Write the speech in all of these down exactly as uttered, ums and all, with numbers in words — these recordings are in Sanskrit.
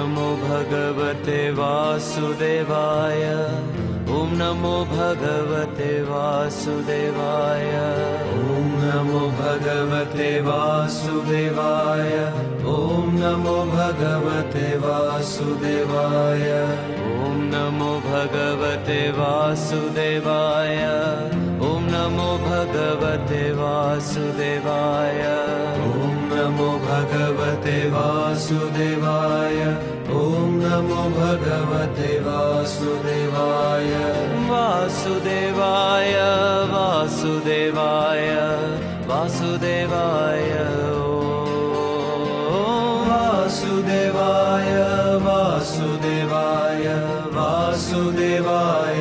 नमो भगवते वासुदेवाय। ॐ नमो भगवते वासुदेवाय। ॐ नमो भगवते वासुदेवाय। ॐ नमो भगवते वासुदेवाय। ॐ नमो भगवते वासुदेवाय। ॐ नमो भगवते वासुदेवाय। ॐ नमो भगवते वासुदेवाय। ॐ नमो भगवते वासुदेवाय। वासुदेवाय वासुदेवाय वासुदेवाय। वासुदेवाय वासुदेवाय वासुदेवाय।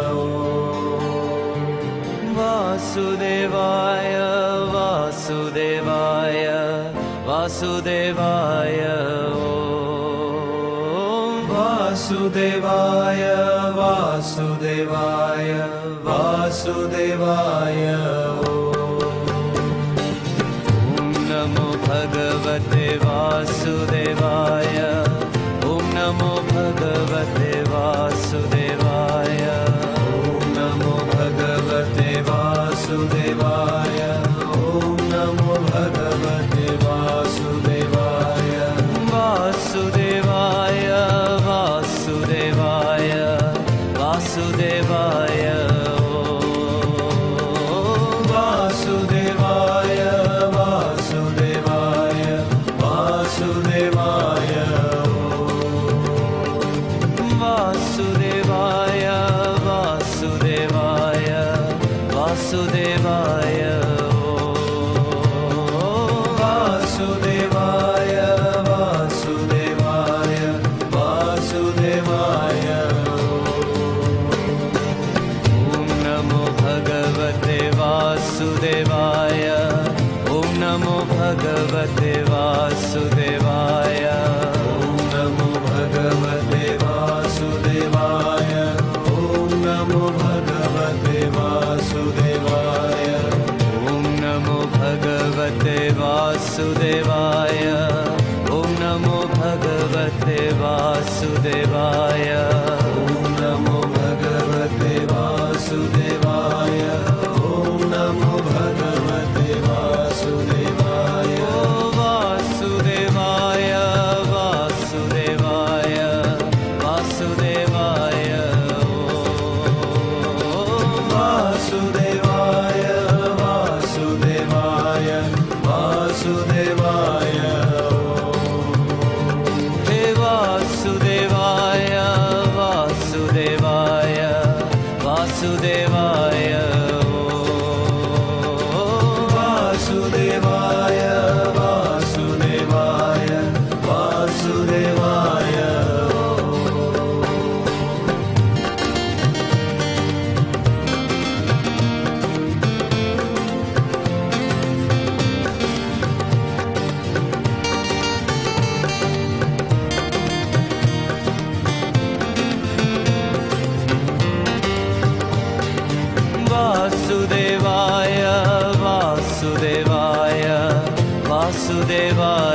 वासुदेवाय वासुदेवाय वासुदेवाय। वासुदेवाय वासुदेवाय वासुदेवाय। ॐ नमो भगवते वासुदेवाय। ॐ नमो भगवते वासुदेवाय। ॐ नमो भगवते वासुदेवाय। ॐ नमो भगवते वासुदेवाय। वासुदेवाय वासुदेवाय वासुदेवाय। वासुदेवाय वासुदेवाय वासुदेवाय। वासुदेवाय वासुदेवाय वासुदेवाय। वासुदेवाय वासुदेवाय वासुदेवाय। ॐ नमो भगवते वासुदेवाय। ॐ नमो भगवते वासुदेवाय। ॐ नमो भगवते वासुदेवाय। ॐ नमो भगवते वासुदेवाय। ॐ नमो भगवते वासुदेवाय। ॐ नमो भगवते वासुदेवाय। ॐ नमो भगवते वासुदेवाय। ॐ नमो भगवते वासुदेवाय। वासुदेवाय वासुदेवाय वासुदेवाय। वासुदेवाय वासुदेवाय वासुदेवाय। हे वासुदेवाय वासुदेवाय वासुदेवाय। वासुदेवाय वासुदेवाय वासुदेवाय। वासुदेवाय वासुदेवाय वासुदेवाय।